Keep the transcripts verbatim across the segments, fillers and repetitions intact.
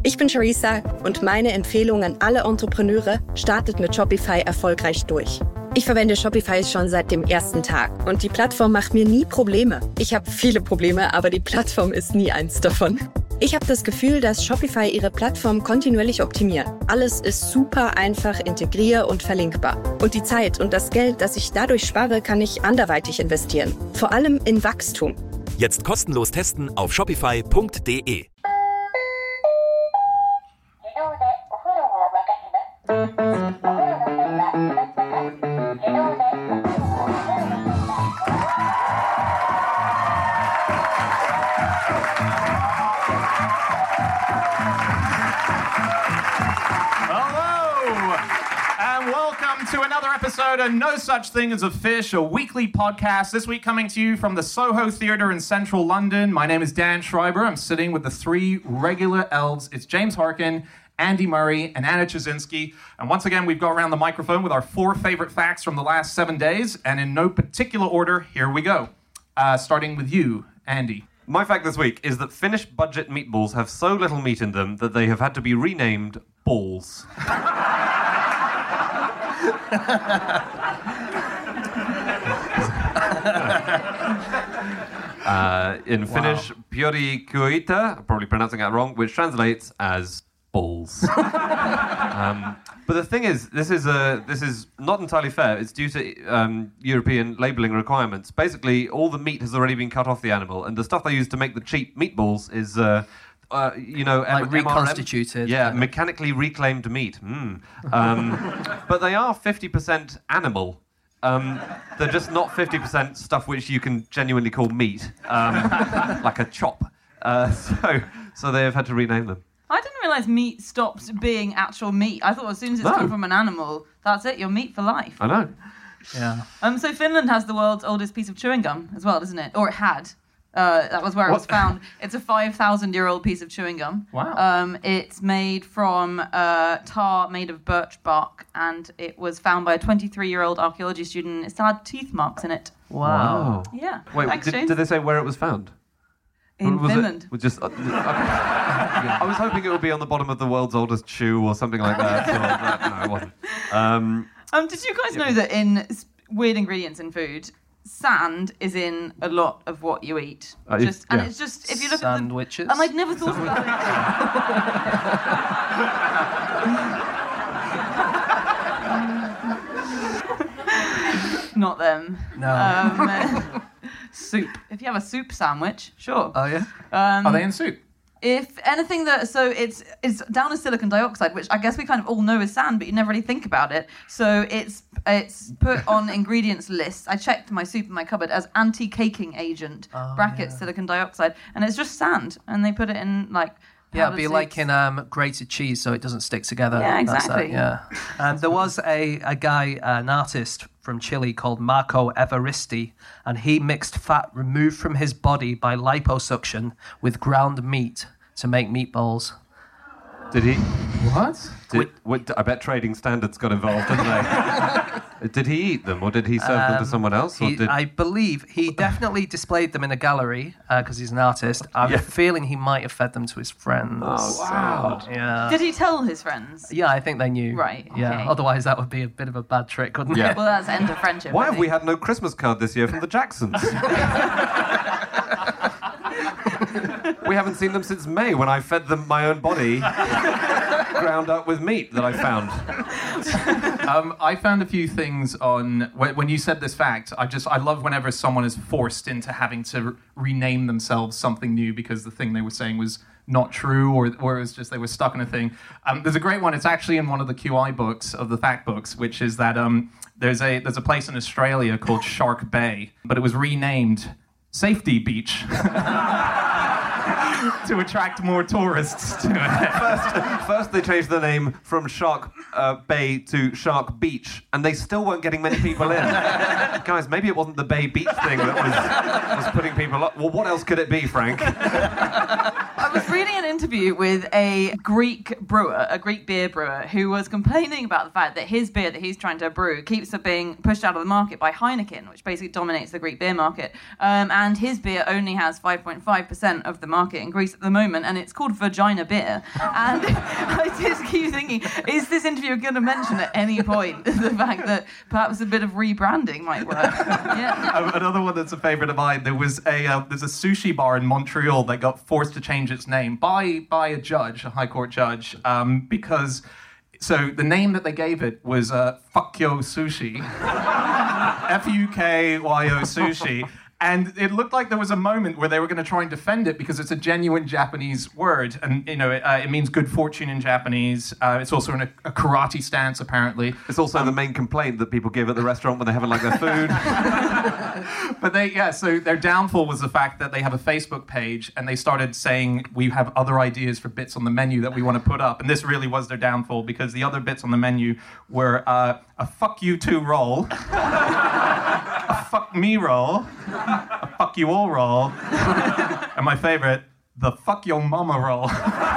Ich bin Charissa und meine Empfehlung an alle Entrepreneure: startet mit Shopify erfolgreich durch. Ich verwende Shopify schon seit dem ersten Tag und die Plattform macht mir nie Probleme. Ich habe viele Probleme, aber die Plattform ist nie eins davon. Ich habe das Gefühl, dass Shopify ihre Plattform kontinuierlich optimiert. Alles ist super einfach integrier- und verlinkbar. Und die Zeit und das Geld, das ich dadurch spare, kann ich anderweitig investieren. Vor allem in Wachstum. Jetzt kostenlos testen auf shopify punkt de. To another episode of No Such Thing as a Fish, a weekly podcast. This week coming to you from the Soho Theatre in central London. My name is Dan Schreiber. I'm sitting with the three regular elves. It's James Harkin, Andy Murray, and Anna Chazinski. And once again, we've got around the microphone with our four favorite facts from the last seven days. And in no particular order, here we go. Uh, starting with you, Andy. My fact this week is that Finnish budget meatballs have so little meat in them that they have had to be renamed balls. uh, in wow. Finnish, Pyöri Kuita, I'm probably pronouncing that wrong, which translates as balls. um, but the thing is, this is a, this is not entirely fair. It's due to um, European labelling requirements. Basically, all the meat has already been cut off the animal, and the stuff they use to make the cheap meatballs is... Uh, Uh, you know, like M- reconstituted. Yeah, kind of. Mechanically reclaimed meat. Mm. Um, but they are fifty percent animal. Um, they're just not fifty percent stuff which you can genuinely call meat, um, like a chop. Uh, so, so they have had to rename them. I didn't realise meat stopped being actual meat. I thought as soon as it's no. come from an animal, that's it, you're meat for life. I know. Yeah. Um. So Finland has the world's oldest piece of chewing gum as well, doesn't it? Or it had. Uh, that was where what? it was found. It's a five thousand year old piece of chewing gum. Wow. Um, it's made from uh, tar made of birch bark, and it was found by a twenty-three year old archaeology student. It still had teeth marks in it. Wow. wow. Yeah. Wait, Thanks, did, James. did they say where it was found? In was Finland. It, was just, uh, okay. I was hoping it would be on the bottom of the world's oldest shoe or something like that. So that no, it wasn't. Um, um, did you guys yeah. know that in weird ingredients in food, sand is in a lot of what you eat. Uh, just yeah. and it's just if you look Sandwiches. at the, and I'd never thought about it. Not them. No. Um, soup. If you have a soup sandwich, sure. Oh yeah. Um, Are they in soup? If anything that, so it's it's down as silicon dioxide, which I guess we kind of all know is sand, but you never really think about it. So it's it's put on ingredients lists. I checked my soup in my cupboard as anti-caking agent, oh, brackets yeah. silicon dioxide, and it's just sand, and they put it in like. Yeah, it'd be soups. like in um, grated cheese, so it doesn't stick together. Yeah, That's exactly. that, yeah. And there was a, a guy, an artist from Chile called Marco Evaristi, and he mixed fat removed from his body by liposuction with ground meat to make meatballs. Did he? What? Did, what? I bet trading standards got involved, didn't they? Did he eat them, or did he serve um, them to someone else? Or he, did... I believe he definitely displayed them in a gallery because uh, he's an artist. I have yeah. a feeling he might have fed them to his friends. Oh, wow. So, yeah. Did he tell his friends? Yeah, I think they knew. Right, Yeah. okay. Otherwise, that would be a bit of a bad trick, wouldn't Yeah. it? Well, that's end of friendship. Why I have we think. had no Christmas card this year from the Jacksons? We haven't seen them since May, when I fed them my own body, ground up with meat that I found. Um, I found a few things on when, when you said this fact. I just I love whenever someone is forced into having to re- rename themselves something new because the thing they were saying was not true, or or it was just they were stuck in a thing. Um, there's a great one. It's actually in one of the Q I books of the fact books, which is that um, there's a there's a place in Australia called Shark Bay, but it was renamed Safety Beach. To attract more tourists to it. First, first they changed the name from Shark uh, Bay to Shark Beach, and they still weren't getting many people in. Guys, maybe it wasn't the Bay Beach thing that was, was putting people up. Well, what else could it be, Frank? I was reading an interview with a Greek brewer, a Greek beer brewer, who was complaining about the fact that his beer that he's trying to brew keeps being pushed out of the market by Heineken, which basically dominates the Greek beer market. Um, and his beer only has five point five percent of the market in Greece at the moment, and it's called Vagina Beer. And I just keep thinking, is this interviewer going to mention at any point the fact that perhaps a bit of rebranding might work? Yeah. Another one that's a favourite of mine. There was a uh, there's a sushi bar in Montreal that got forced to change its name by by a judge, a high court judge, um, because so the name that they gave it was uh, Fukyo Sushi, F U K Y O Sushi. And it looked like there was a moment where they were going to try and defend it because it's a genuine Japanese word, and you know it, uh, it means good fortune in Japanese. Uh, it's also in a, a karate stance, apparently. It's also um, the main complaint that people give at the restaurant when they haven't liked their food. But they, yeah, so their downfall was the fact that they have a Facebook page, and they started saying we have other ideas for bits on the menu that we want to put up, and this really was their downfall because the other bits on the menu were uh, a fuck you too roll, a fuck me roll, a fuck you all roll, and my favorite, the fuck your mama roll.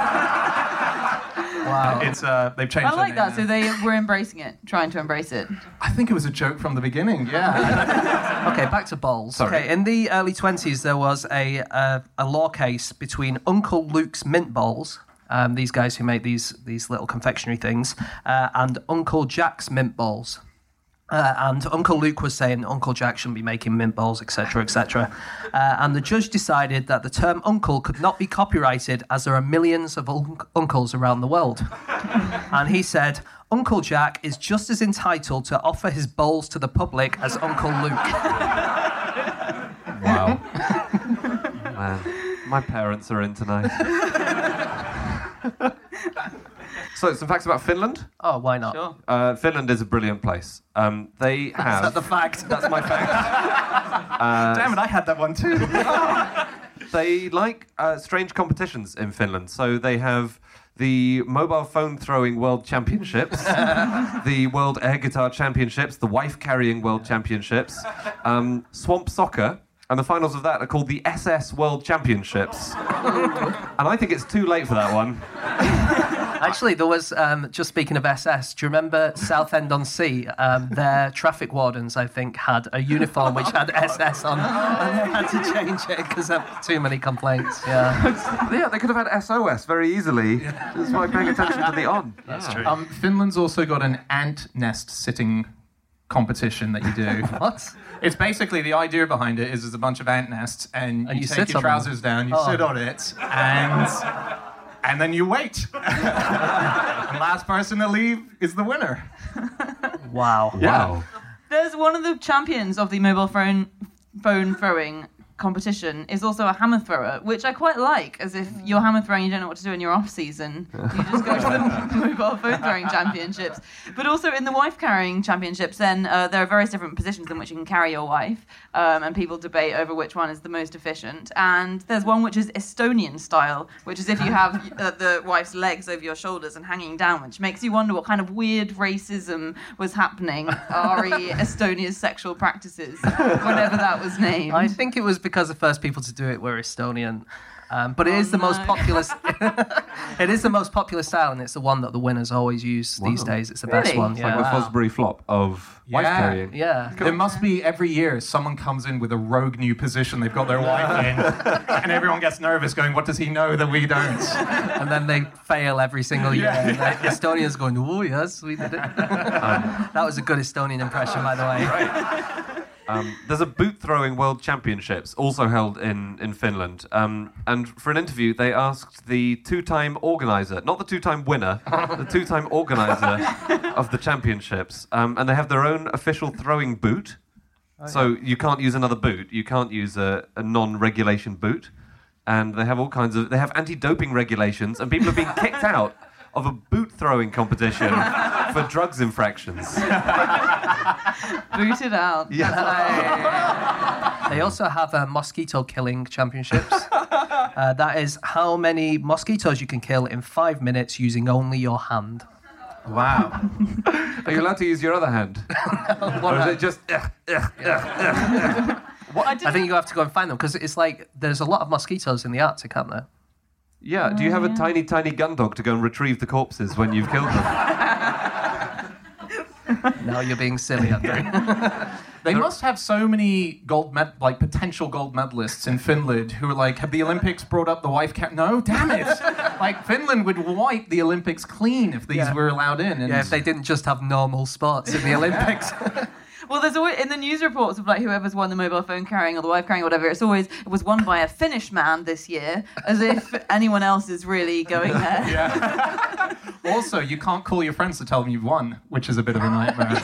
Wow. It's uh, they've changed. I like their that. name So they were embracing it, trying to embrace it. I think it was a joke from the beginning. Yeah. Okay, back to bowls. Sorry. Okay, in the early twenties, there was a uh, a law case between Uncle Luke's Mint Bowls, um, these guys who make these these little confectionery things, uh, and Uncle Jack's Mint Bowls. Uh, and Uncle Luke was saying Uncle Jack shouldn't be making mint balls, et cetera, et cetera. Uh, and the judge decided that the term uncle could not be copyrighted as there are millions of un- uncles around the world. And he said, Uncle Jack is just as entitled to offer his bowls to the public as Uncle Luke. Wow. Man, my parents are in tonight. So, some facts about Finland. Oh, why not? Sure. Uh, Finland is a brilliant place. Um, they have... Is that the fact? That's my fact. Uh, Damn it, I had that one too. They like uh, strange competitions in Finland. So they have the mobile phone throwing world championships, the world air guitar championships, the wife carrying world championships, um, swamp soccer, and the finals of that are called the S S World Championships. And I think it's too late for that one. Actually, there was, um, just speaking of S S, do you remember Southend-on-Sea? Um, their traffic wardens, I think, had a uniform which had S S on, and they had to change it because of too many complaints. Yeah, Yeah, they could have had S O S very easily, just by paying attention to the on. that's true. Um, Finland's also got an ant nest sitting competition that you do. What? It's basically, the idea behiand it is there's a bunch of ant nests, and, And you, you take sit your on them. trousers down, you Oh. sit on it, and and then you wait. And last person to leave is the winner. Wow. Wow. There's one of the champions of the mobile phone phone throwing competition is also a hammer thrower, which I quite like, as if you're hammer throwing, you don't know what to do in your off season. You just go to the mobile phone throwing championships. But also in the wife carrying championships, then uh, there are various different positions in which you can carry your wife, um, and people debate over which one is the most efficient. And there's one which is Estonian style, which is if you have uh, the wife's legs over your shoulders and hanging down, which makes you wonder what kind of weird racism was happening, re Estonia's sexual practices, whenever that was named. I think it was because the first people to do it were Estonian. Um, but it Oh, is the most no. popular. It is the most popular style, and it's the one that the winners always use these Wow. days. It's the best Really? one. It's Yeah. like the Fosbury flop of wife Yeah. carrying. Yeah. There must be, every year, someone comes in with a rogue new position they've got their wife in, and everyone gets nervous going, what does he know that we don't? And then they fail every single year. Yeah, And the Estonians going, oh, yes, we did it. That was a good Estonian impression, by the way. Um, there's a boot throwing world championships also held in, in Finland. Um, and for an interview, they asked the two-time organizer, not the two-time winner, the two-time organizer of the championships. Um, and they have their own official throwing boot. So you can't use another boot. You can't use a, a non-regulation boot. And they have all kinds of... They have anti-doping regulations, and people have been kicked out of a boot throwing competition for drugs infractions. Booted out. Yeah. They also have uh, mosquito killing championships. Uh, that is how many mosquitoes you can kill in five minutes using only your hand. Wow. Are you allowed to use your other hand? Or is it just... Ugh, ugh, ugh. What? I, I think you have to go and find them because it's like there's a lot of mosquitoes in the Arctic, aren't there? Yeah, do you have a tiny, tiny gun dog to go and retrieve the corpses when you've killed them? Now you're being silly, Andrew. They must have so many gold med- like potential gold medalists in Finland who are like, have the Olympics brought up the wife count? No, damn it! Like Finland would wipe the Olympics clean if these Yeah. were allowed in. And Yeah, if they didn't just have normal sports in the Olympics. Well, there's always in the news reports of like whoever's won the mobile phone carrying or the wife carrying or whatever. It's always it was won by a Finnish man this year, as if anyone else is really going there. Yeah. Also, you can't call your friends to tell them you've won, which is a bit of a nightmare.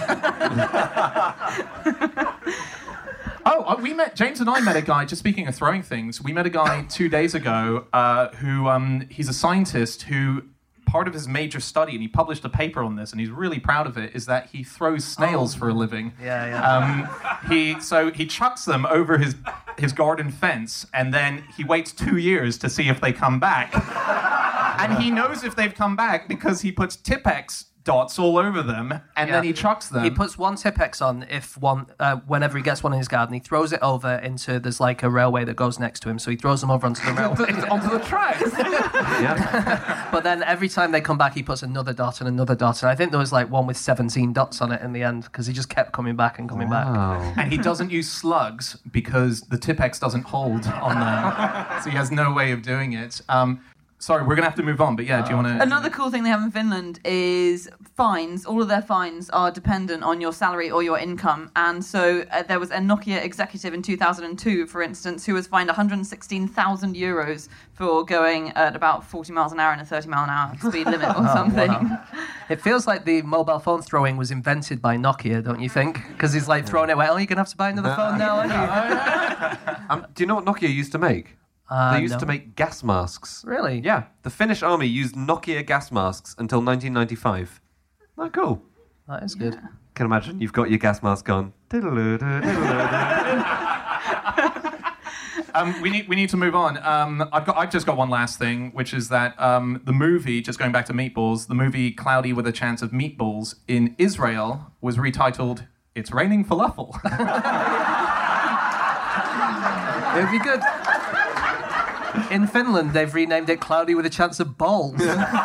Oh, we met, James and I met a guy, just speaking of throwing things, we met a guy two days ago uh, who, um, he's a scientist who, part of his major study, and he published a paper on this, and he's really proud of it, is that he throws snails oh. for a living. Yeah, yeah. Um, he, so he chucks them over his, his garden fence, and then he waits two years to see if they come back. And he knows if they've come back because he puts Tipp-Ex dots all over them, and Yeah. then he chucks them. He puts one Tipp-Ex on if one, uh, whenever he gets one in his garden, he throws it over into, there's like a railway that goes next to him, so he throws them over onto the railway. onto the tracks. Yeah. But then every time they come back, he puts another dot and another dot, and I think there was like one with seventeen dots on it in the end, because he just kept coming back and coming back. Wow. And he doesn't use slugs because the Tipp-Ex doesn't hold on them, so he has no way of doing it. Um, Sorry, we're going to have to move on, but yeah, do you want to... Another cool thing they have in Finland is fines. All of their fines are dependent on your salary or your income. And so uh, there was a Nokia executive in two thousand two, for instance, who was fined one hundred sixteen thousand euros for going at about forty miles an hour in a thirty mile an hour speed limit or something. Oh, wow. It feels like the mobile phone throwing was invented by Nokia, don't you think? Because he's like throwing it away. Oh, you're going to have to buy another phone now, aren't you? Um, do you know what Nokia used to make? Uh, they used no. to make gas masks. Really? Yeah. The Finnish army used Nokia gas masks until nineteen ninety-five. Oh, cool. That is good. Can imagine you've got your gas mask on. Um, we need we need to move on. Um, I've got I've just got one last thing, which is that um, the movie, just going back to Meatballs, the movie Cloudy with a Chance of Meatballs in Israel was retitled It's Raining Falafel. It would be good. In Finland, they've renamed it Cloudy with a Chance of Balls.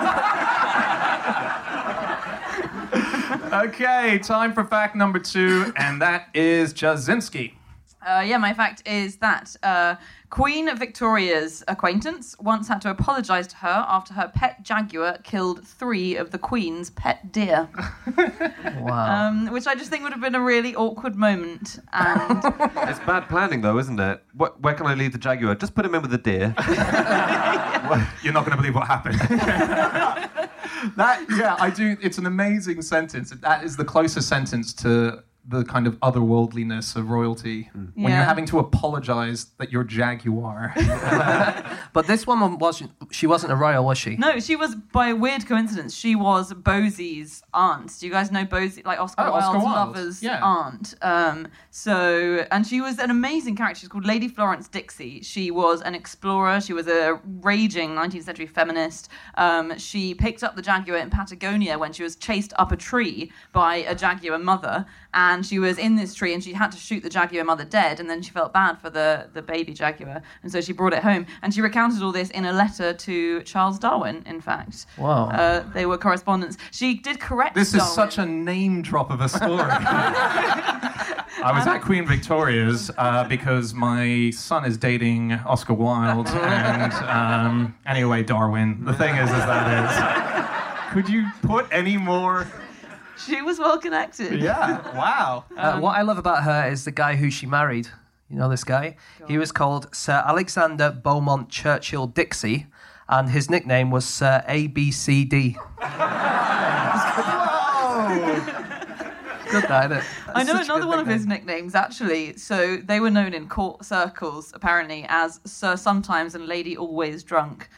Okay, time for fact number two, and that is Jasinski. Uh, yeah, my fact is that uh, Queen Victoria's acquaintance once had to apologise to her after her pet jaguar killed three of the Queen's pet deer. Wow. Um, which I just think would have been a really awkward moment. And It's bad planning, though, isn't it? Where, where can I leave the jaguar? Just put him in with the deer. You're not going to believe what happened. That, yeah, I do. It's an amazing sentence. That is the closest sentence to the kind of otherworldliness of royalty. Mm. When Yeah. you're having to apologise that you're Jaguar. But this woman wasn't, she wasn't a royal, was she? no, she was, by a weird coincidence, she was Bosie's aunt. Do you guys know Bosie, like Oscar Oh, Wilde's Oscar Wilde. lover's Yeah. aunt? Um, so, and she was an amazing character. She's called Lady Florence Dixie. She was an explorer. She was a raging nineteenth century feminist. Um, she picked up the jaguar in Patagonia when she was chased up a tree by a jaguar mother. And she was in this tree and she had to shoot the jaguar mother dead, and then she felt bad for the, the baby jaguar, and so she brought it home. And she recounted all this in a letter to Charles Darwin, in fact. Wow. Uh, they were correspondents. She did correct This is Darwin. such a name drop of a story. I was at Queen Victoria's uh, because my son is dating Oscar Wilde, and um, anyway, Darwin. The thing is, is that is. Could you put any more? She was well connected. Yeah. Wow. Uh, what I love about her is the guy who she married. You know this guy? He was called Sir Alexander Beaumont Churchill Dixie, and his nickname was Sir A B C D. Good, that, isn't it? I know Such a another good one of his nickname. nicknames, actually. So they were known in court circles, apparently, as Sir Sometimes and Lady Always Drunk.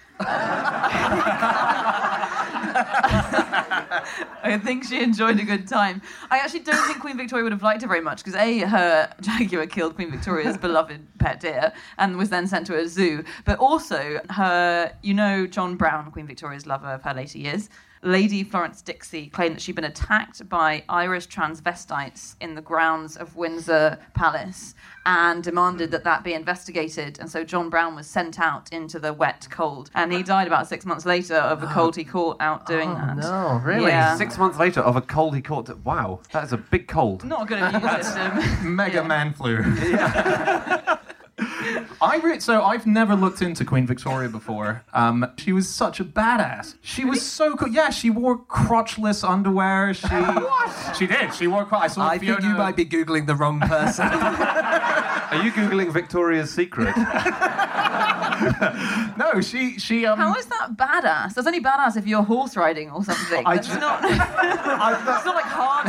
I think she enjoyed a good time. I actually don't think Queen Victoria would have liked her very much because A, her jaguar killed Queen Victoria's beloved pet deer and was then sent to a zoo. But also her, you know, John Brown, Queen Victoria's lover of her later years. Lady Florence Dixie claimed that she'd been attacked by Irish transvestites in the grounds of Windsor Palace and demanded that that be investigated. And so John Brown was sent out into the wet cold. And he died about six months later of the cold he caught out doing Oh, that. no, really? Yeah. Six months later, of a cold he caught. Wow, that is a big cold. Not a good immune system. Mega Yeah. man flu. I re- so I've never looked into Queen Victoria before. Um, she was such a badass. She was so cool. Yeah, she wore crotchless underwear. She what? She did. She wore. Cro- I saw I Fiona. think you might be Googling the wrong person. Are you Googling Victoria's Secret? No, she she. Um, How is that badass? That's only badass if you're horse riding or something. I That's ju- not. It's not like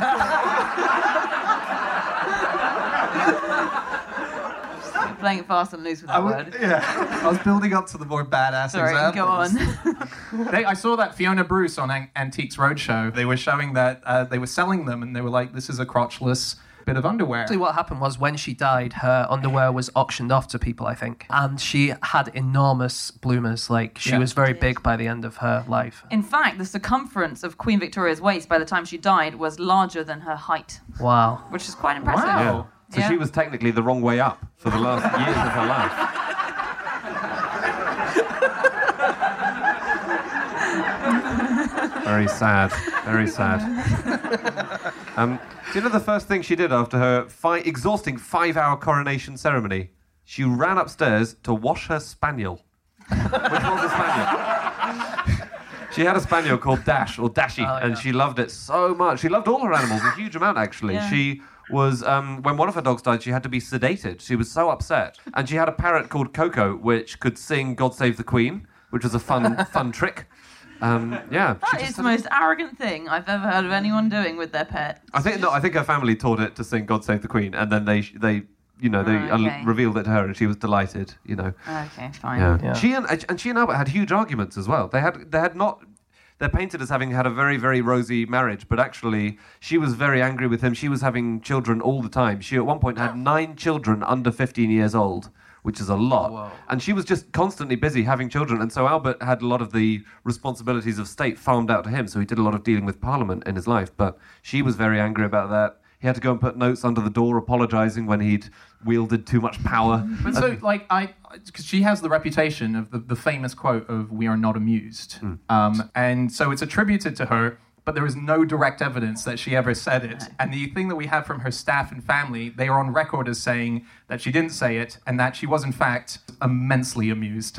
hardcore. Stop playing it fast and loose with that I was, word. yeah, I was building up to the more badass Sorry, examples. go on. They, I saw that Fiona Bruce on An- Antiques Roadshow. They were showing that uh, they were selling them, and they were like, "This is a crotchless bit of underwear." Actually, what happened was when she died, her underwear was auctioned off to people, I think. And she had enormous bloomers. Like, she Yeah. was very big by the end of her life. In fact, the circumference of Queen Victoria's waist by the time she died was larger than her height, Wow. which is quite impressive. Wow. So Yeah. she was technically the wrong way up for the last years of her life. Very sad. Very sad. Um, do you know the first thing she did after her fi- exhausting five-hour coronation ceremony? She ran upstairs to wash her spaniel. Which was a spaniel? She had a spaniel called Dash, or Dashy, Oh, and yeah. she loved it so much. She loved all her animals, a huge amount, actually. Yeah. She was, um, when one of her dogs died, she had to be sedated. She was so upset. And she had a parrot called Coco, which could sing God Save the Queen, which was a fun, fun trick. Um, yeah. she That just is the had a- most arrogant thing I've ever heard of anyone doing with their pet. I think, no, I think her family taught it to sing God Save the Queen, and then they, they you know, they Oh, okay. un- revealed it to her, and she was delighted, you know. Okay, fine. Yeah. Yeah. She and and she and Albert had huge arguments as well. They had they had not. They're painted as having had a very very rosy marriage, but actually she was very angry with him. She was having children all the time. She at one point had nine children under fifteen years old, which is a lot. Whoa. And she was just constantly busy having children. And so Albert had a lot of the responsibilities of state farmed out to him. So he did a lot of dealing with Parliament in his life. But she was very angry about that. He had to go and put notes under the door apologising when he'd wielded too much power. But so, like, I, because she has the reputation of the, the famous quote of "We are not amused," um, and so it's attributed to her. But there is no direct evidence that she ever said it. And the thing that we have from her staff and family, they are on record as saying that she didn't say it, and that she was in fact immensely amused.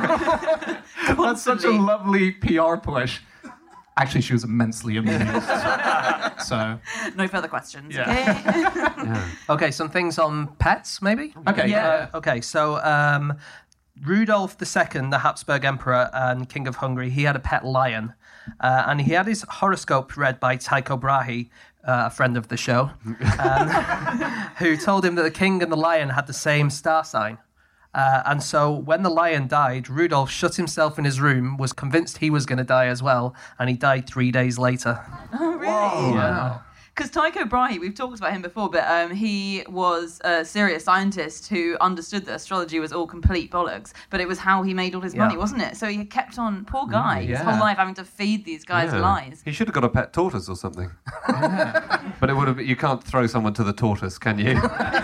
That's such a lovely P R push. Actually, she was immensely amused. So, No further questions. Yeah. Okay. Okay, some things on pets, maybe? okay, Yeah. yeah. Okay, so um, Rudolph the Second, the Habsburg Emperor and King of Hungary, he had a pet lion. Uh, and he had his horoscope read by Tycho Brahe, uh, a friend of the show, um, who told him that the king and the lion had the same star sign. Uh, and so when the lion died, Rudolph shut himself in his room, was convinced he was going to die as well, and he died three days later. Oh, really? Wow. Because Tycho Brahe, we've talked about him before, but um, he was a serious scientist who understood that astrology was all complete bollocks, but it was how he made all his Yeah. money, wasn't it? So he kept on, poor guy, his yeah. whole life having to feed these guys Yeah. lies. He should have got a pet tortoise or something. But it would have. You can't throw someone to the tortoise, can you?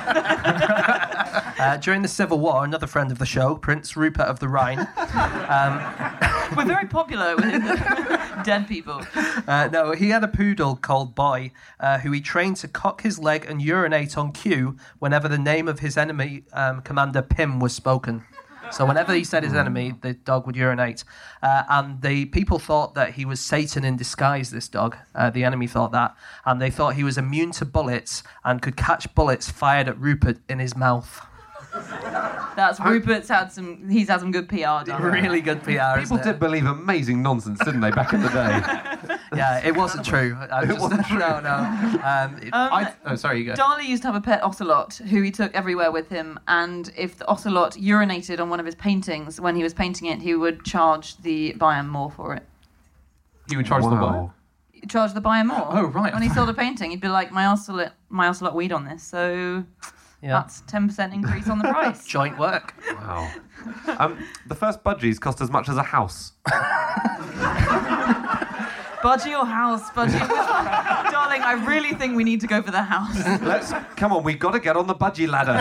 Uh, during the Civil War, another friend of the show, Prince Rupert of the Rhine, um, We're very popular with dead people. Uh, no, he had a poodle called Boy, uh, who he trained to cock his leg and urinate on cue whenever the name of his enemy, um, Commander Pym, was spoken. So whenever he said his enemy, the dog would urinate. Uh, and the people thought that he was Satan in disguise, this dog. Uh, the enemy thought that. And they thought he was immune to bullets and could catch bullets fired at Rupert in his mouth. That's Rupert's had some. He's had some good P R done. Really good P R, People isn't did it? believe amazing nonsense, didn't they, back in the day? Yeah, it wasn't true. I It just- wasn't true. No, no. Um, it- Um, I, oh, sorry, you go. Darley used to have a pet ocelot who he took everywhere with him, and if the ocelot urinated on one of his paintings when he was painting it, he would charge the buyer more for it. You would charge the Wow. what? Charge the buyer more. Oh, right. When he sold a painting, he'd be like, "My ocelot, my ocelot weed on this." So yeah. that's ten percent increase on the price. Joint work. Wow. Um, the first budgies cost as much as a house. Budgie or house? Budgie. Darling, I really think we need to go for the house. Let's come on. We've got to get on the budgie ladder.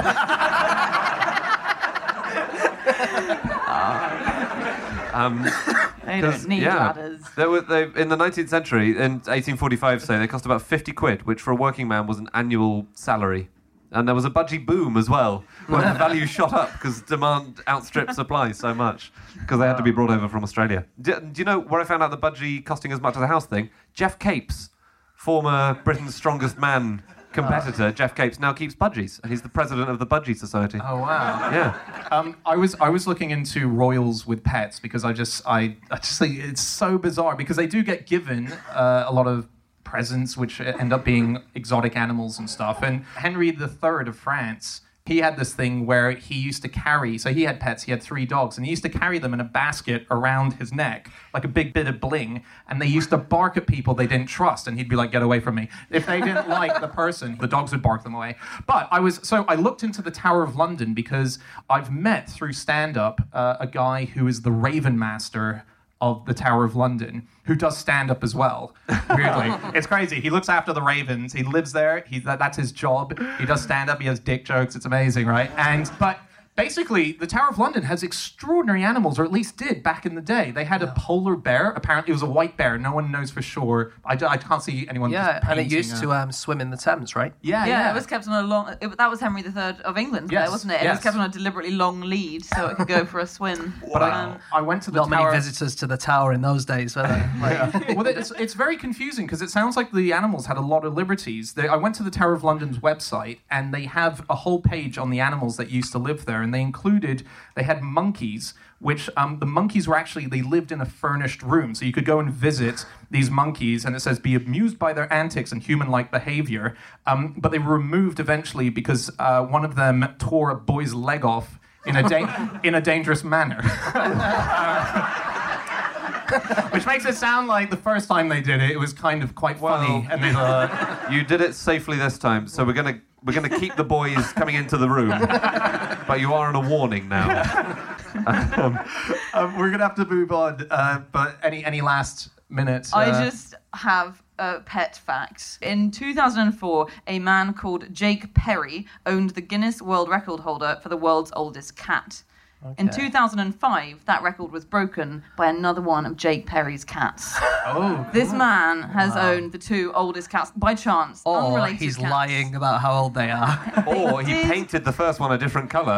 um, They don't need yeah, ladders. There were, they, in the nineteenth century, in eighteen forty-five, say, they cost about fifty quid, which for a working man was an annual salary. And there was a budgie boom as well, where the value shot up because demand outstripped supply so much, because they had to be brought over from Australia. Do, do you know where I found out the budgie costing as much as a house thing? Jeff Capes, former Britain's strongest man competitor, Jeff Capes, now keeps budgies, and he's the president of the Budgie Society. Oh wow! Yeah. Um, I was I was looking into royals with pets because I just I, I just think it's so bizarre because they do get given uh, a lot of presents which end up being exotic animals and stuff. And Henry the Third of France, he had this thing where he used to carry, so he had pets, he had three dogs, and he used to carry them in a basket around his neck, like a big bit of bling, and they used to bark at people they didn't trust, and he'd be like, get away from me. If they didn't like the person, the dogs would bark them away. But I was, so I looked into the Tower of London because I've met through stand-up uh, a guy who is the Raven Master of the Tower of London, who does stand-up as well, weirdly. It's crazy. He looks after the Ravens. He lives there. He, that, that's his job. He does stand-up. He has dick jokes. It's amazing, right? And but basically, the Tower of London has extraordinary animals, or at least did back in the day. They had a polar bear. Apparently, it was a white bear. No one knows for sure. I, I can't see anyone Yeah, just and it painting used a- to um, swim in the Thames, right? Yeah, Yeah, yeah. it was kept on a long... It, that was Henry the Third of England, Yes, there, wasn't it? It yes. was kept on a deliberately long lead so it could go for a swim. But Um, I, I went to the Not Tower... many visitors to the tower in those days, were there? Like, Well, it's, it's very confusing because it sounds like the animals had a lot of liberties. They, I went to the Tower of London's website, and they have a whole page on the animals that used to live there, and they included, they had monkeys, which um, the monkeys were actually, they lived in a furnished room, so you could go and visit these monkeys, and it says, be amused by their antics and human-like behavior, um, but they were removed eventually because uh, one of them tore a boy's leg off in a, da- in a dangerous manner. Which makes it sound like the first time they did it, it was kind of quite funny. Well, and they uh, You did it safely this time, so we're gonna we're gonna keep the boys coming into the room, but you are on a warning now. um, um, we're gonna have to move on. Uh, but any any last minutes? Uh, I just have a pet fact. In two thousand four, a man called Jake Perry owned the Guinness World Record holder for the world's oldest cat. In two thousand five, that record was broken by another one of Jake Perry's cats. Oh, This man has owned the two oldest cats by chance, or unrelated he's cats. lying about how old they are. Or he did. painted the first one a different colour.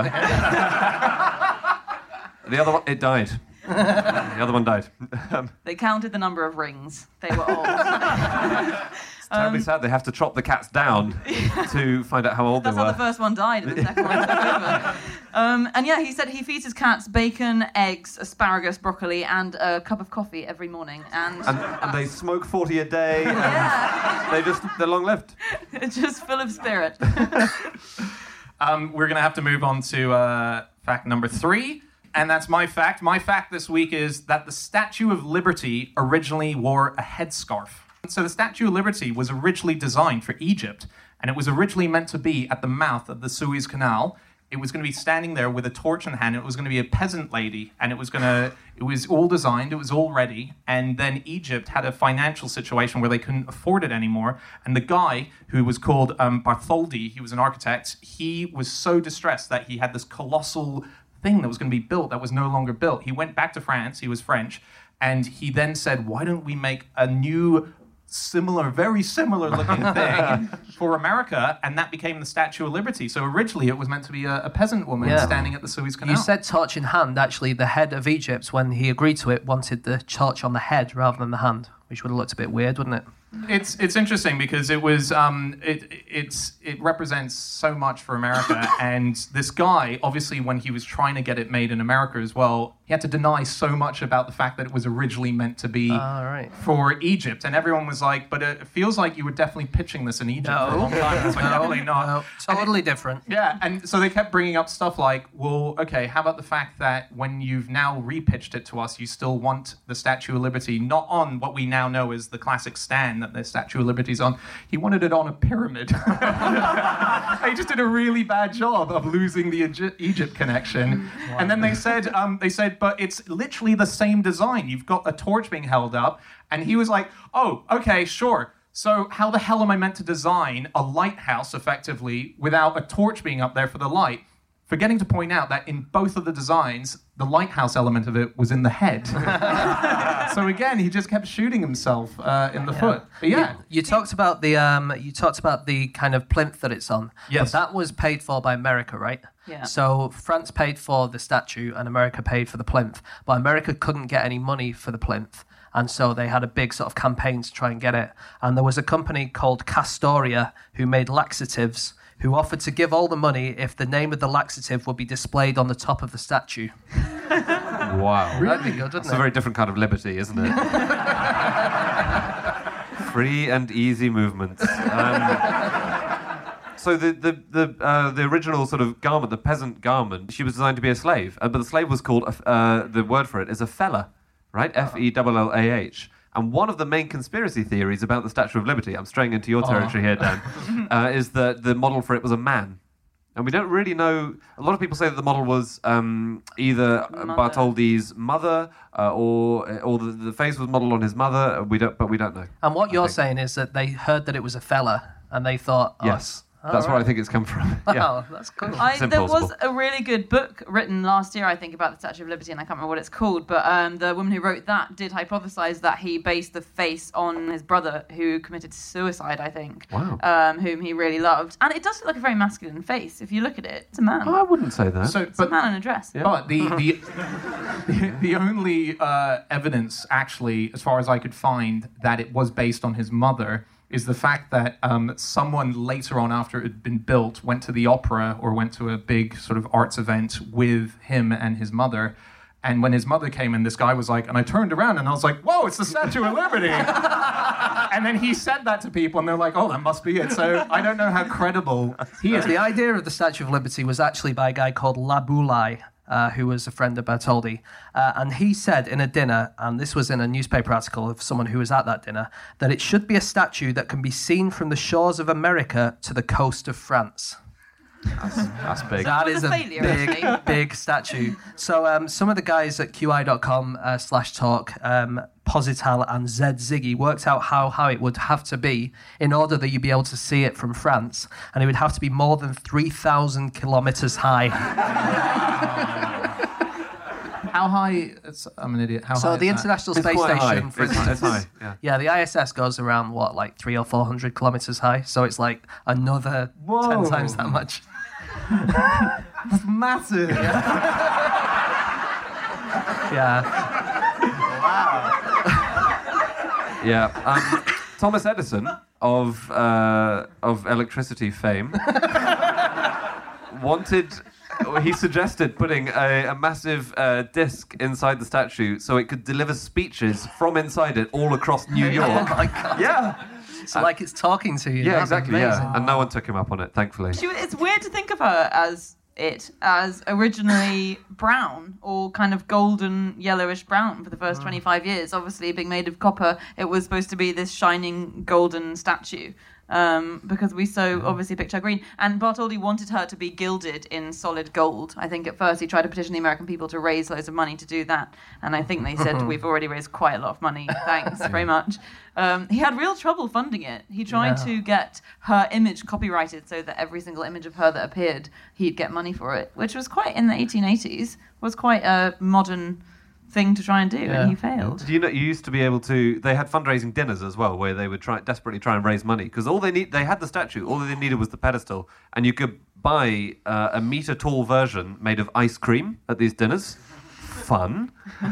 The other one, it died. The other one died. Um, They counted the number of rings. They were old. it's terribly sad they have to chop the cats down to find out how old That's they how were. the first one died and the second one took over. Um, and yeah, he said he feeds his cats bacon, eggs, asparagus, broccoli, and a cup of coffee every morning. And, And, and they smoke forty a day, and yeah, they just, they're long-lived. it's just full of spirit. um, we're gonna have to move on to uh, fact number three, and that's my fact. My fact this week is that the Statue of Liberty originally wore a headscarf. So the Statue of Liberty was originally designed for Egypt, and it was originally meant to be at the mouth of the Suez Canal. It was going to be standing there with a torch in hand. It was going to be a peasant lady, and it was going to. It was all designed. It was all ready. And then Egypt had a financial situation where they couldn't afford it anymore. And the guy who was called um, Bartholdi, he was an architect. He was so distressed that he had this colossal thing that was going to be built that was no longer built. He went back to France. He was French, and he then said, "Why don't we make a new?" Similar, very similar looking thing for America, and that became the Statue of Liberty. So originally it was meant to be a, a peasant woman Yeah. standing at the Suez Canal. You said torch in hand. Actually, the head of Egypt, when he agreed to it, wanted the torch on the head rather than the hand, which would have looked a bit weird, wouldn't it? It's it's interesting because it was um it it's it represents so much for America, and this guy obviously when he was trying to get it made in America as well, he had to deny so much about the fact that it was originally meant to be Ah, right. for Egypt, and everyone was like, but it feels like you were definitely pitching this in Egypt for a No. long time. It's like definitely not. No, And it- totally different. Yeah, and so they kept bringing up stuff like, well, okay, how about the fact that when you've now repitched it to us, you still want the Statue of Liberty not on what we now know as the classic stand stand that the Statue of Liberty's on. He wanted it on a pyramid. He just did a really bad job of losing the Egy- Egypt connection. Wow. And then they said, um, they said, but it's literally the same design. You've got a torch being held up. And he was like, oh, okay, sure. So how the hell am I meant to design a lighthouse, effectively, without a torch being up there for the light? Forgetting to point out that in both of the designs, the lighthouse element of it was in the head. So again, he just kept shooting himself uh, in the yeah. foot. But yeah, you, you talked about the um, you talked about the kind of plinth that it's on. Yes, but that was paid for by America, right? Yeah. So France paid for the statue, and America paid for the plinth. But America couldn't get any money for the plinth. And so they had a big sort of campaign to try and get it. And there was a company called Castoria who made laxatives, who offered to give all the money if the name of the laxative would be displayed on the top of the statue. Wow. That'd be good, wouldn't It's it? a very different kind of liberty, isn't it? Free and easy movements. Um, so the the the, uh, the original sort of garment, the peasant garment, she was designed to be a slave, uh, but the slave was called, a, uh, the word for it is a fella, right? F E L L A H. And one of the main conspiracy theories about the Statue of Liberty, I'm straying into your territory oh. here, Dan, uh, is that the model for it was a man. And we don't really know. A lot of people say that the model was um, either mother. Bartholdi's mother uh, or or the, the face was modelled on his mother. We don't, but we don't know. And what you're saying is that they heard that it was a fella and they thought, oh, yes. That's right. where I think it's come from. Wow, yeah. that's cool. I, there was a really good book written last year, I think, about the Statue of Liberty, and I can't remember what it's called, but um, the woman who wrote that did hypothesize that he based the face on his brother, who committed suicide, I think, wow. um, whom he really loved. And it does look like a very masculine face. If you look at it, it's a man. Oh, I wouldn't say that. So, it's but, a man in a dress. Yeah. But the, the, the, the only uh, evidence, actually, as far as I could find, that it was based on his mother is the fact that um, someone later on, after it had been built, went to the opera or went to a big sort of arts event with him and his mother. And when his mother came in, this guy was like, and I turned around and I was like, whoa, it's the Statue of Liberty. And then he said that to people and they're like, oh, that must be it. So I don't know how credible he is. The idea of the Statue of Liberty was actually by a guy called Laboulaye, Uh, who was a friend of Bartholdi. Uh, and he said in a dinner, and this was in a newspaper article of someone who was at that dinner, that it should be a statue that can be seen from the shores of America to the coast of France. That's, that's big. That is is a a failure, big, actually. big statue. So um, some of the guys at Q I dot com uh, slash talk, um, Posital and Zed Ziggy, worked out how, how it would have to be in order that you'd be able to see it from France. And it would have to be more than three thousand kilometres high. How high? It's, I'm an idiot. How so high the is that? International It's Space quite Station, high. for It's, instance, it's high. Yeah. yeah, the I S S goes around what, like three or four hundred kilometers high. So it's like another Whoa. ten times that much. That's massive. Yeah. Yeah. Um, Thomas Edison of uh, of electricity fame wanted. He suggested putting a, a massive uh, disc inside the statue so it could deliver speeches from inside it all across New York. Oh my God. Yeah. So like it's talking to you. Yeah, That's exactly. amazing. Yeah, and no one took him up on it, thankfully. She, it's weird to think of her as it as originally brown or kind of golden yellowish brown for the first twenty-five years. Obviously being made of copper, it was supposed to be this shining golden statue. Um, because we so obviously picture green. And Bartholdi wanted her to be gilded in solid gold. I think at first he tried to petition the American people to raise loads of money to do that. And I think they said, we've already raised quite a lot of money. Thanks very much. Um, he had real trouble funding it. He tried Yeah. to get her image copyrighted so that every single image of her that appeared, he'd get money for it, which was quite, in the eighteen eighties, was quite a modern thing to try and do, Yeah. and he failed. Did you know you used to be able to? They had fundraising dinners as well, where they would try desperately try and raise money because all they need they had the statue, all they needed was the pedestal, and you could buy uh, a meter tall version made of ice cream at these dinners. Fun.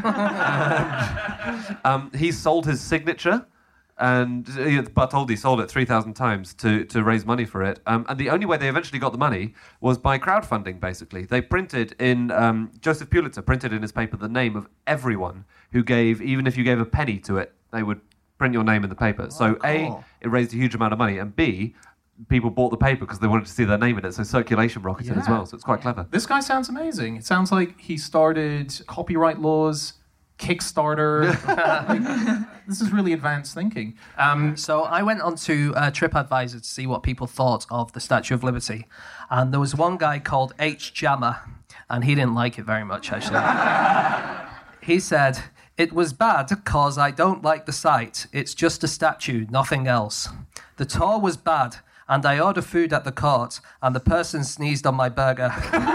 and, um, he sold his signature. And uh, Bartholdi sold it three thousand times to, to raise money for it. Um, and the only way they eventually got the money was by crowdfunding, basically. They printed in, um, Joseph Pulitzer printed in his paper the name of everyone who gave, even if you gave a penny to it, they would print your name in the paper. So Oh, cool. A, it raised a huge amount of money, and B, people bought the paper because they wanted to see their name in it, so circulation rocketed as Yeah. well, so it's quite clever. This guy sounds amazing. It sounds like he started copyright laws Kickstarter. Like, this is really advanced thinking. Um, So I went onto uh, TripAdvisor to see what people thought of the Statue of Liberty, and there was one guy called H. Jammer, and he didn't like it very much, actually. He said, "It was bad because I don't like the site. It's just a statue, nothing else. The tour was bad, and I ordered food at the court, and the person sneezed on my burger.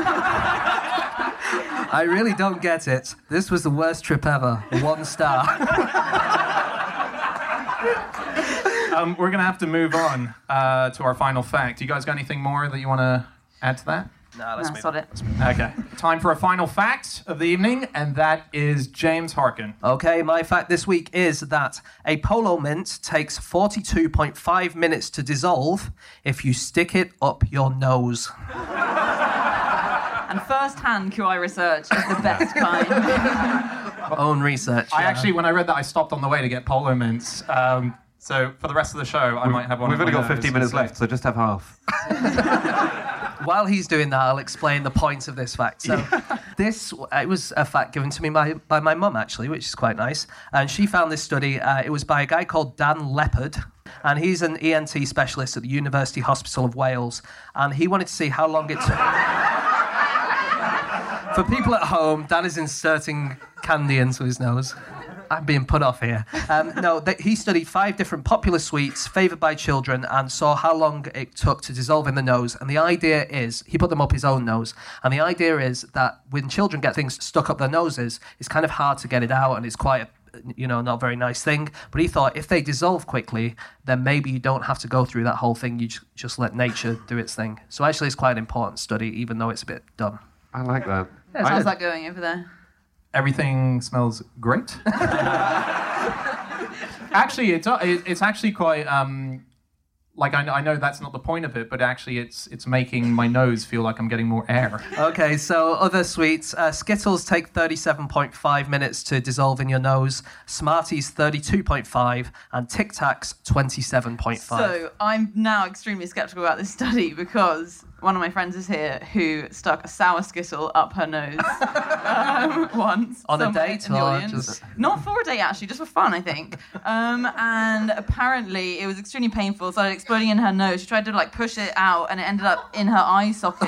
I really don't get it. This was the worst trip ever. One star." um, we're going to have to move on uh, to our final fact. You guys got anything more that you want to add to that? No, let's No, move sod on. it. Okay. Time for a final fact of the evening, and that is James Harkin. Okay, my fact this week is that a polo mint takes forty-two point five minutes to dissolve if you stick it up your nose. And first-hand Q I research is the best kind. Own research. I yeah. actually, when I read that, I stopped on the way to get polo mints. Um, so for the rest of the show, I might have one. We've on only my got nose fifteen minutes instead. left, so just have half. While he's doing that, I'll explain the point of this fact. So, this it was a fact given to me by, by my mum, actually, which is quite nice. And she found this study. Uh, it was by a guy called Dan Leopard, and he's an E N T specialist at the University Hospital of Wales. And he wanted to see how long it took. For people at home, Dan is inserting candy into his nose. I'm being put off here. Um, no, th- he studied five different popular sweets favoured by children and saw how long it took to dissolve in the nose. And the idea is, he put them up his own nose. And the idea is that when children get things stuck up their noses, it's kind of hard to get it out, and it's quite a, you know, not a very nice thing. But he thought if they dissolve quickly, then maybe you don't have to go through that whole thing. You j- just let nature do its thing. So actually, it's quite an important study, even though it's a bit dumb. I like that. How's that going over there? Everything smells great. Actually, it's it, it's actually quite um, like I know, I know that's not the point of it, but actually, it's it's making my nose feel like I'm getting more air. Okay, so other sweets. Uh, Skittles take thirty-seven point five minutes to dissolve in your nose. Smarties, thirty-two point five. And Tic Tacs, twenty-seven point five. So I'm now extremely sceptical about this study because one of my friends is here who stuck a sour Skittle up her nose um, once. On a somewhere date in the or audience. just- Not for a date, actually, just for fun, I think. Um, and apparently it was extremely painful, started exploding in her nose. She tried to like push it out and it ended up in her eye socket.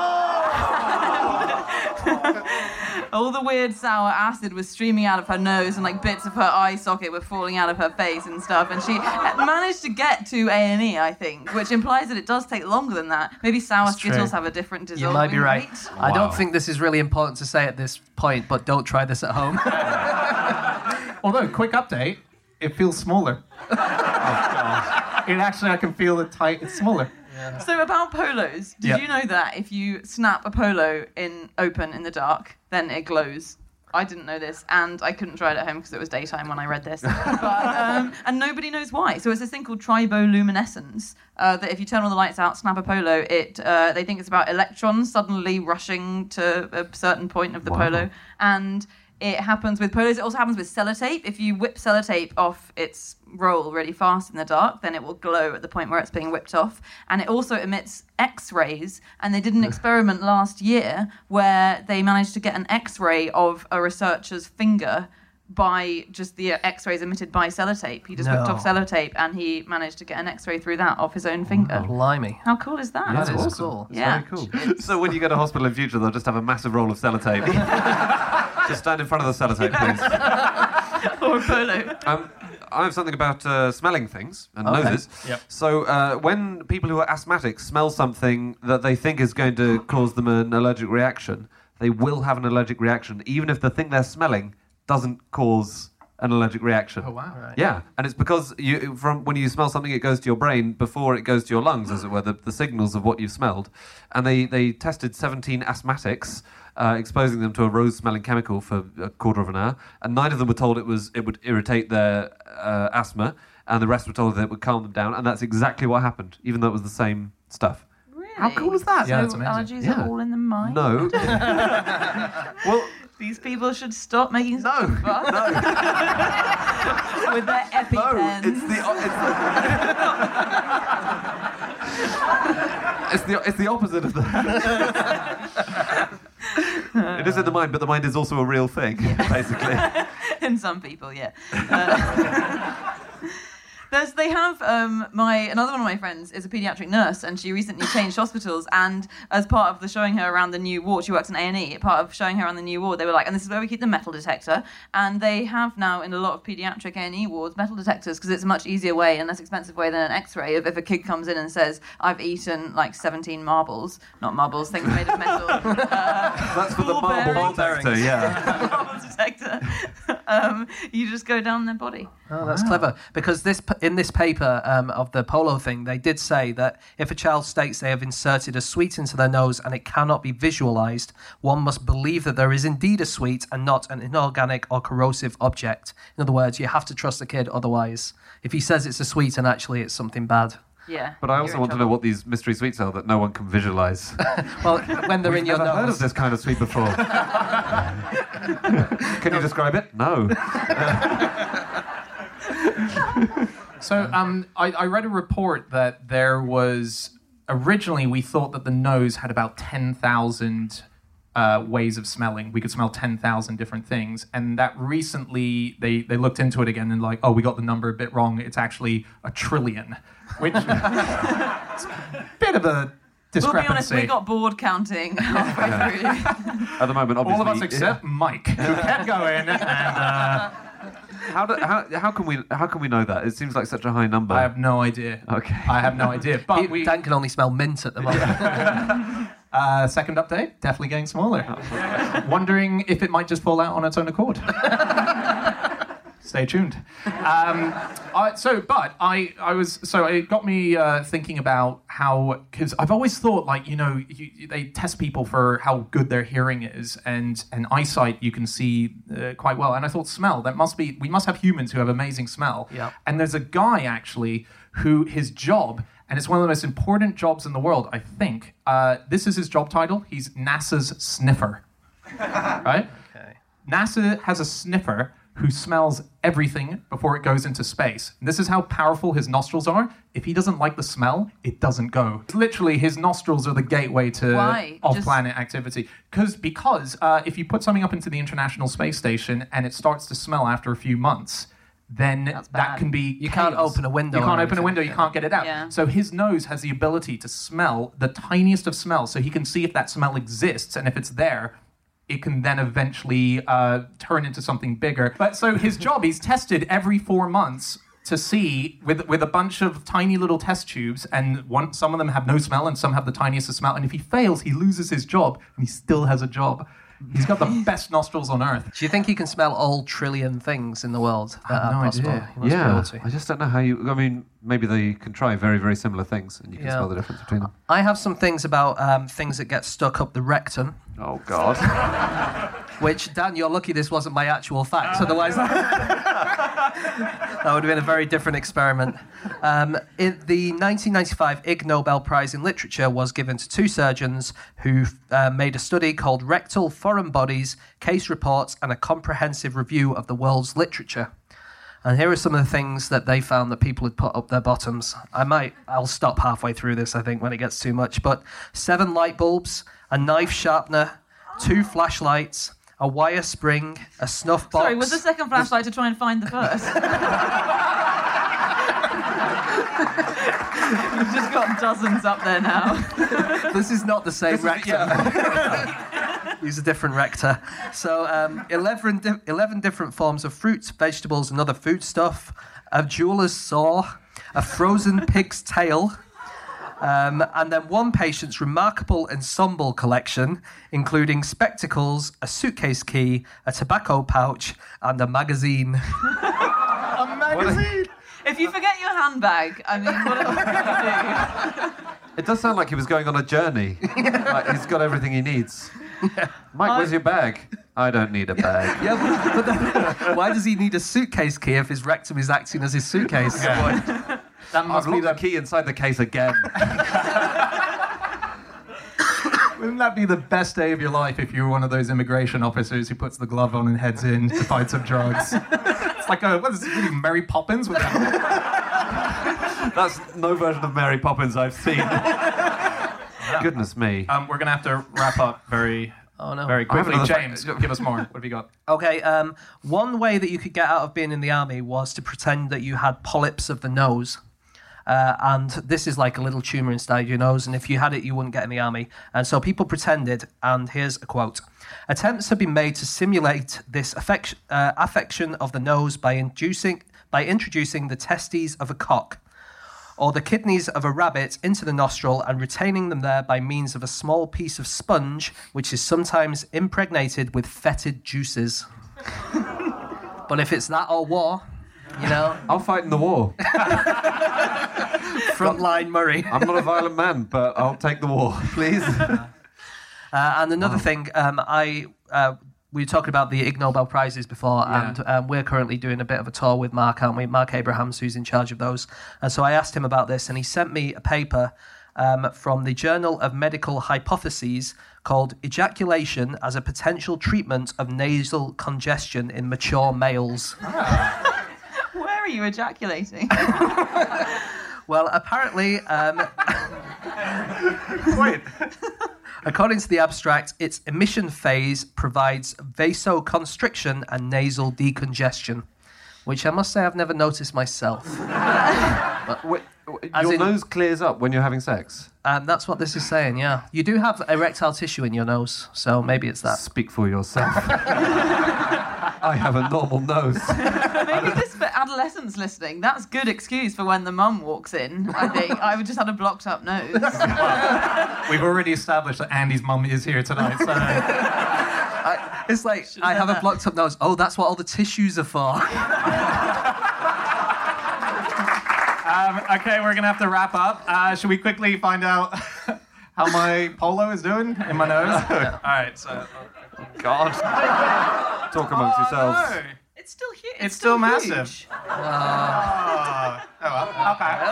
All the weird sour acid was streaming out of her nose and like bits of her eye socket were falling out of her face and stuff. And she managed to get to A and E, I think, which implies that it does take longer than that. Maybe sour That's true. Skittles have a different You dissolving might be right. rate. I Wow. don't think this is really important to say at this point, but don't try this at home. Although, quick update, it feels smaller. Oh, God. It actually, I can feel it tight. It's smaller. So about polos, did Yep. you know that if you snap a polo in open in the dark, then it glows? I didn't know this, and I couldn't try it at home because it was daytime when I read this. But, um, and nobody knows why. So it's this thing called triboluminescence, uh, that if you turn all the lights out, snap a polo, it uh, they think it's about electrons suddenly rushing to a certain point of the Wow. polo. And it happens with polos. It also happens with sellotape. If you whip sellotape off its roll really fast in the dark, then it will glow at the point where it's being whipped off. And it also emits X-rays. And they did an experiment last year where they managed to get an X-ray of a researcher's finger by just the X-rays emitted by sellotape. He just whipped No. off sellotape and he managed to get an X-ray through that of his own finger. Blimey. How cool is that? That That's is awesome. cool. That's Yeah. very cool. So when you go to hospital in future, they'll just have a massive roll of sellotape. Just stand in front of the sellotape, please. Or a polo. Um, I have something about uh, smelling things and Okay. noses. Yep. So uh, when people who are asthmatic smell something that they think is going to cause them an allergic reaction, they will have an allergic reaction, even if the thing they're smelling doesn't cause an allergic reaction. Oh, wow. Right. Yeah, and it's because you, from when you smell something, it goes to your brain before it goes to your lungs, as it were, the, the signals of what you've smelled. And they, they tested seventeen asthmatics, uh, exposing them to a rose-smelling chemical for a quarter of an hour, and nine of them were told it was it would irritate their uh, asthma, and the rest were told that it would calm them down, and that's exactly what happened, even though it was the same stuff. Really? How cool is that? Yeah, So that's amazing. allergies Yeah. are all in the mind? No. Well, These people should stop making no, such a fuss no, with their EpiPens. no. It's the it's the, it's the it's the opposite of that. It is in the mind, but the mind is also a real thing, basically. in some people, yeah. Uh, There's, they have um, my another one of my friends is a paediatric nurse, and she recently changed hospitals. And as part of the showing her around the new ward, she works in A and E. Part of showing her around the new ward, they were like, and this is where we keep the metal detector. And they have now in a lot of paediatric A and E wards metal detectors because it's a much easier way and less expensive way than an X-ray. If, if a kid comes in and says, "I've eaten like seventeen marbles," not marbles, things made of metal. Uh, That's for the marble detector, yeah. marble detector. um, you just go down their body. Oh, that's wow. clever. Because this in this paper um, of the polo thing, they did say that if a child states they have inserted a sweet into their nose and it cannot be visualized, one must believe that there is indeed a sweet and not an inorganic or corrosive object. In other words, you have to trust the kid, otherwise, if he says it's a sweet and actually it's something bad. Yeah. But I also want trouble. to know what these mystery sweets are that no one can visualize. Well, when they're We've in your never nose. heard of this kind of sweet before. Can you describe it? No. So um, I, I read a report that there was, originally we thought that the nose had about ten thousand uh, ways of smelling. We could smell ten thousand different things. And that recently they, they looked into it again and like, oh, we got the number a bit wrong. It's actually a trillion, which is a bit of a discrepancy. We'll be honest, we got bored counting halfway through. At the moment, obviously. All of us except yeah. Mike, who kept going and... Uh, How, do, how how can we how can we know that? It seems like such a high number. I have no idea. Okay. I have no idea. But he, we, Dan can only smell mint at the moment. uh, second update, definitely getting smaller. Wondering if it might just fall out on its own accord. Stay tuned. Um, I, so, but I, I was so it got me uh, thinking about how, because I've always thought like you know you, they test people for how good their hearing is, and and eyesight you can see uh, quite well, and I thought smell that must be we must have humans who have amazing smell. Yeah. And there's a guy actually who his job, and it's one of the most important jobs in the world, I think. Uh, this is his job title. He's NASA's sniffer. Right? Okay. NASA has a sniffer who smells everything before it goes into space. And this is how powerful his nostrils are. If he doesn't like the smell, it doesn't go. Literally, his nostrils are the gateway to Why? off-planet Just... activity. Because because uh, if you put something up into the International Space Station and it starts to smell after a few months, then that can be You chaos. can't open a window. You can't or open a window, you can't get it out. Yeah. So his nose has the ability to smell the tiniest of smells, so he can see if that smell exists, and if it's there, it can then eventually uh, turn into something bigger. But so his job, he's tested every four months to see with with a bunch of tiny little test tubes, and one some of them have no smell and some have the tiniest of smell. And if he fails, he loses his job, and he still has a job. He's got the best nostrils on earth. Do you think he can smell all trillion things in the world that I have are no possible? idea. He must be Yeah, able to. I just don't know how you. I mean, maybe they can try very, very similar things, and you can Yeah. smell the difference between them. I have some things about um, things that get stuck up the rectum. Oh God! Which, Dan, you're lucky this wasn't my actual facts. Otherwise, that would have been a very different experiment. Um, in the nineteen ninety-five Ig Nobel Prize in Literature was given to two surgeons who uh, made a study called Rectal Foreign Bodies, Case Reports, and a Comprehensive Review of the World's Literature. And here are some of the things that they found that people had put up their bottoms. I might, I'll stop halfway through this, I think, when it gets too much. But seven light bulbs, a knife sharpener, two flashlights, a wire spring, a snuff box. Sorry, was the second flashlight to try and find the first? You've just got dozens up there now. This is not the same rectum. Use a different rector. So um, eleven, di- eleven different forms of fruits, vegetables, and other food stuff, a jeweler's saw, a frozen pig's tail, um, and then one patient's remarkable ensemble collection, including spectacles, a suitcase key, a tobacco pouch, and a magazine. A magazine? If you forget your handbag, I mean, what else can you do? It does sound like he was going on a journey. Like he's got everything he needs. Yeah. Mike, where's your bag? I don't need a bag. Yeah, but, but then, why does he need a suitcase key if his rectum is acting as his suitcase? Yeah. That must I've be locked the key inside the case again. Wouldn't that be the best day of your life if you were one of those immigration officers who puts the glove on and heads in to find some drugs? It's like a, what is this, really Mary Poppins? With that? That's no version of Mary Poppins I've seen. Goodness me. Um, we're going to have to wrap up very Oh no. Very I have quickly, another James, fact. give us more. What have you got? Okay, um, one way that you could get out of being in the army was to pretend that you had polyps of the nose. Uh, and this is like a little tumour inside your nose, and if you had it, you wouldn't get in the army. And so people pretended, and here's a quote. Attempts have been made to simulate this affection, uh, affection of the nose by inducing, by introducing the testes of a cock or the kidneys of a rabbit into the nostril and retaining them there by means of a small piece of sponge, which is sometimes impregnated with fetid juices. But if it's that or war, you know... I'll fight in the war. Frontline Murray. I'm not a violent man, but I'll take the war, please. Uh, and another wow. thing, um, I... Uh, we were talking about the Ig Nobel Prizes before, yeah. and um, we're currently doing a bit of a tour with Mark, aren't we? Mark Abrahams, who's in charge of those. And so I asked him about this, and he sent me a paper um, from the Journal of Medical Hypotheses called Ejaculation as a Potential Treatment of Nasal Congestion in Mature Males. Ah. Where are you ejaculating? Well, apparently... Um, Wait... According to the abstract, its emission phase provides vasoconstriction and nasal decongestion, which I must say I've never noticed myself. But, wait, your in, nose clears up when you're having sex? Um, that's what this is saying, yeah. You do have erectile tissue in your nose, so maybe it's that. Speak for yourself. I have a normal nose. Maybe this for adolescents listening, that's good excuse for when the mum walks in, I think. I would just had a blocked up nose. Well, we've already established that Andy's mum is here tonight, so... I, it's like, Should've I have a blocked up nose. Oh, that's what all the tissues are for. um, okay, we're going to have to wrap up. Uh, should we quickly find out how my polo is doing in my nose? All right, so... God. Talk amongst oh, yourselves. No. It's still huge. It's, it's still, still massive. Uh, oh. oh well.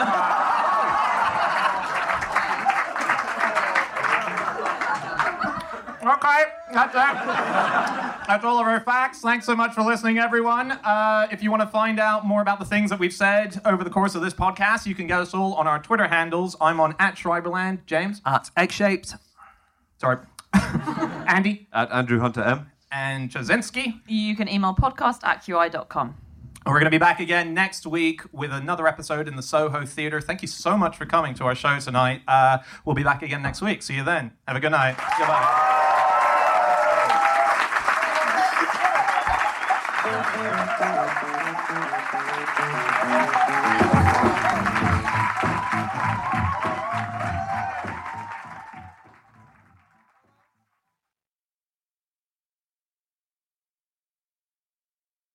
Okay. Okay, that's it. That's all of our facts. Thanks so much for listening, everyone. Uh, if you want to find out more about the things that we've said over the course of this podcast, you can get us all on our Twitter handles. I'm on at Schreiberland. James? At Egg-Shaped. Sorry. Andy? At Andrew Hunter M. And Jasinski. You can email podcast at q i dot com. We're going to be back again next week with another episode in the Soho Theatre. Thank you so much for coming to our show tonight. Uh, we'll be back again next week. See you then. Have a good night. Goodbye.